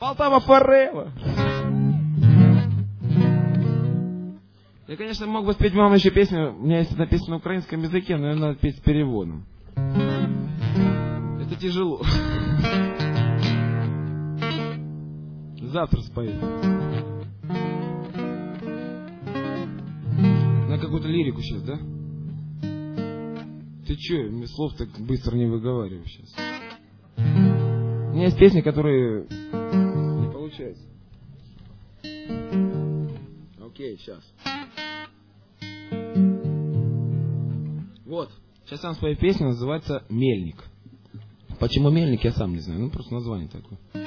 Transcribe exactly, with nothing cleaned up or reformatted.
Полтава forever. Я, конечно, мог бы спеть вам еще песню. У меня есть одна песня на украинском языке, но ее надо петь с переводом. Это тяжело. Завтра спою. На какую-то лирику сейчас, да? Ты че, мне слов так быстро не выговариваю сейчас. У меня есть песни, которые не получаются. Окей, сейчас. Вот. Сейчас сам свою песню, называется «Мельник». Почему «Мельник», я сам не знаю. Ну, просто название такое.